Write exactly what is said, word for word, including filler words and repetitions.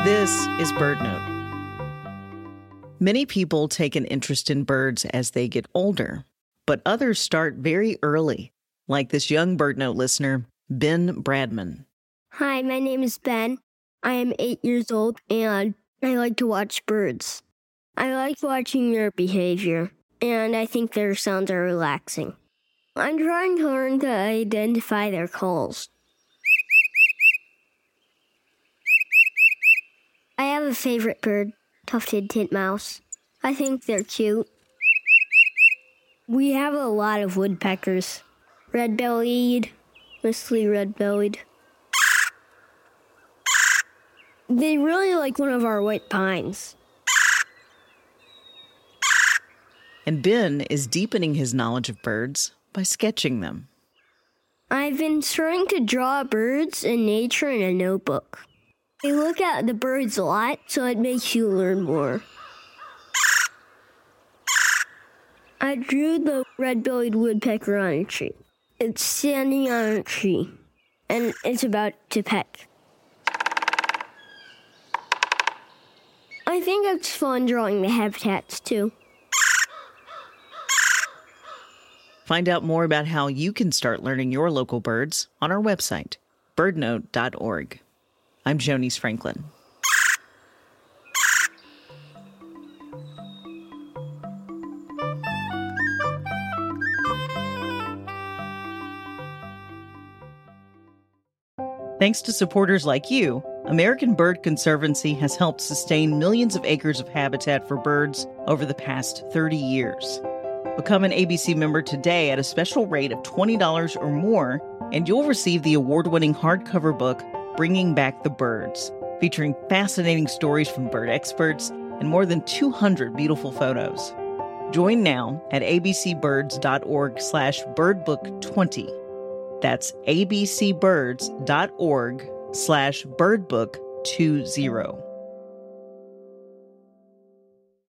This is BirdNote. Many people take an interest in birds as they get older, but others start very early, like this young BirdNote listener, Ben Bradman. Hi, my name is Ben. I am eight years old, and I like to watch birds. I like watching their behavior, and I think their sounds are relaxing. I'm trying to learn to identify their calls. I have a favorite bird, tufted titmouse. I think they're cute. We have a lot of woodpeckers. Red-bellied, mostly red-bellied. They really like one of our white pines. And Ben is deepening his knowledge of birds by sketching them. I've been trying to draw birds and nature in a notebook. I look at the birds a lot, so it makes you learn more. I drew the red-bellied woodpecker on a tree. It's standing on a tree, and it's about to peck. I think it's fun drawing the habitats, too. Find out more about how you can start learning your local birds on our website, bird note dot org. I'm Jonice Franklin. Thanks to supporters like you, American Bird Conservancy has helped sustain millions of acres of habitat for birds over the past thirty years. Become an A B C member today at a special rate of twenty dollars or more, and you'll receive the award-winning hardcover book, Bringing Back the Birds, featuring fascinating stories from bird experts and more than two hundred beautiful photos. Join now at abcbirds.org slash birdbook20. That's abcbirds.org slash birdbook20.